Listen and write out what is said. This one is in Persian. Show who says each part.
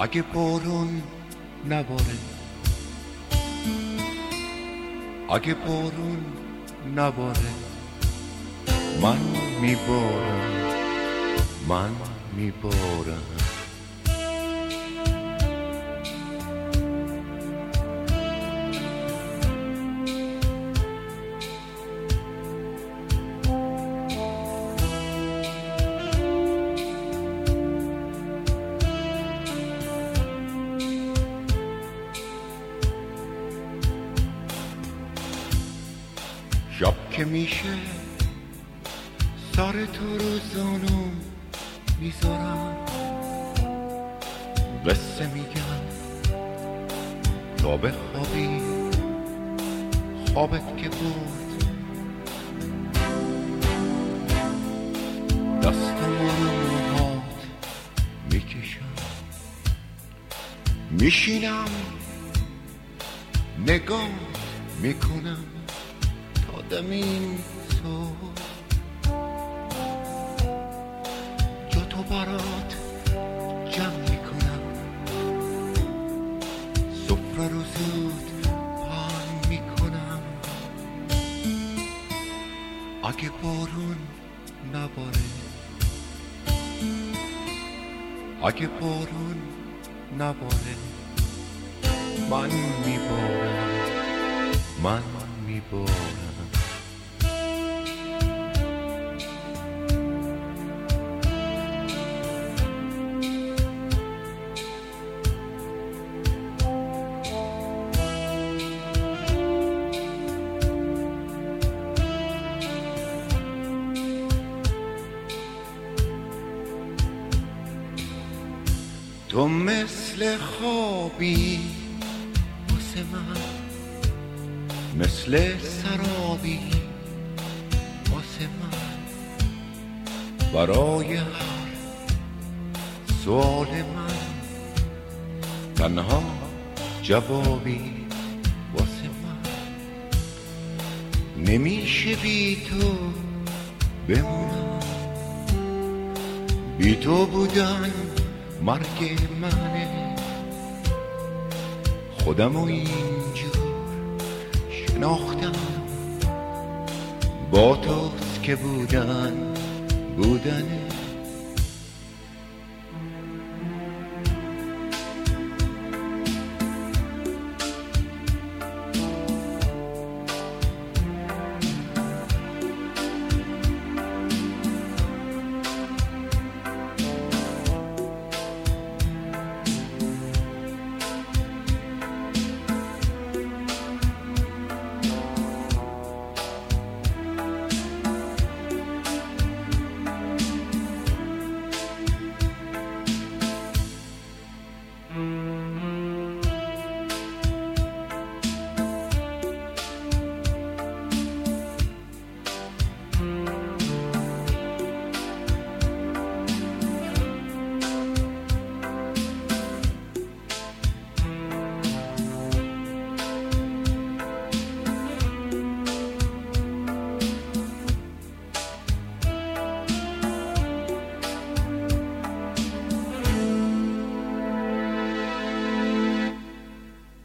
Speaker 1: اگه بارون نباره، اگه بارون نباره، من میبارم، من میبارم. شب که میشه سر تو رو زانو میذارم، قصه میگم تا بخوابی، خوابت که بود دستم رو موهات میکشم، میشینم نگاه میکنم تا دمیم صبح، جا تو برات جمع میکنم، سفره رو زود پهن میکنم. اگه بارون نباره، اگه بارون نباره، من میبارم، من میبارم. تو مثل خوابی واسه من، مثل سرابی واسه من، برای هر سوال من تنها جوابی واسه من. نمیشه بی تو بمونم، بی تو بودن مرگ منه، خودمو اینجور شناختم، با توست که بودن بودنه.